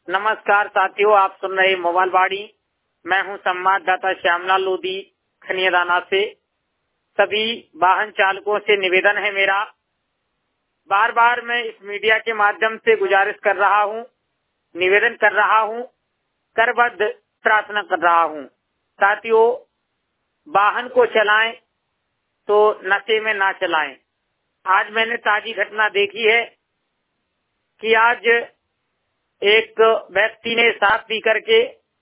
नमस्कार साथियों, आप सुन रहे मोबाइल बाड़ी। मैं हूं संवाददाता श्यामलाल लोधी खनियादाना से। सभी वाहन चालकों से निवेदन है मेरा, बार बार मैं इस मीडिया के माध्यम से गुजारिश कर रहा हूं, निवेदन कर रहा हूं, करबद्ध प्रार्थना कर रहा हूं। साथियों, वाहन को चलाएं तो नशे में ना चलाएं। आज मैंने ताजी घटना देखी है कि आज एक व्यक्ति ने शराब पी करके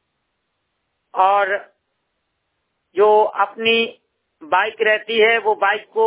और जो अपनी बाइक रहती है वो बाइक को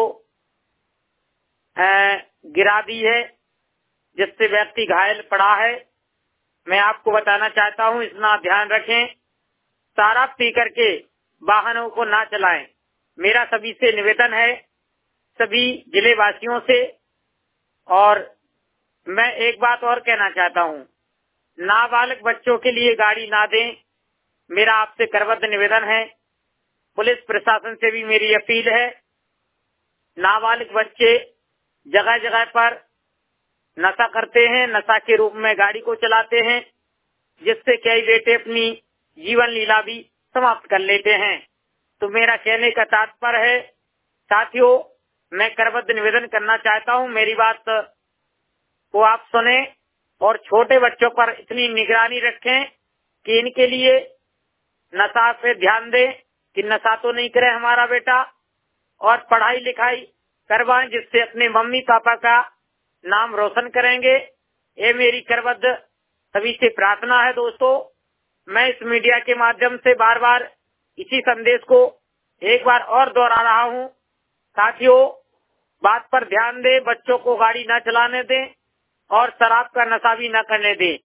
गिरा दी है, जिससे व्यक्ति घायल पड़ा है। मैं आपको बताना चाहता हूं, इतना ध्यान रखें, शराब पी करके वाहनों को ना चलाएं। मेरा सभी से निवेदन है, सभी जिले वासियों से। और मैं एक बात और कहना चाहता हूं, नाबालिग बच्चों के लिए गाड़ी ना दें, मेरा आपसे करबद्ध निवेदन है। पुलिस प्रशासन से भी मेरी अपील है। नाबालिग बच्चे जगह जगह पर नशा करते हैं, नशा के रूप में गाड़ी को चलाते हैं, जिससे कई बेटे अपनी जीवन लीला भी समाप्त कर लेते हैं। तो मेरा कहने का तात्पर्य है, साथियों, मैं करबद्ध निवेदन करना चाहता हूं, मेरी बात को आप सुने और छोटे बच्चों पर इतनी निगरानी रखें कि इनके लिए नशा पे ध्यान दें कि नशा तो नहीं करे हमारा बेटा, और पढ़ाई लिखाई करवाएं, जिससे अपने मम्मी पापा का नाम रोशन करेंगे। ये मेरी करबद्ध सभी से प्रार्थना है। दोस्तों, मैं इस मीडिया के माध्यम से बार बार इसी संदेश को एक बार और दोहरा रहा हूं। साथियों, बात पर ध्यान दें, बच्चों को गाड़ी न चलाने दें और शराब का नशा भी न करने दें।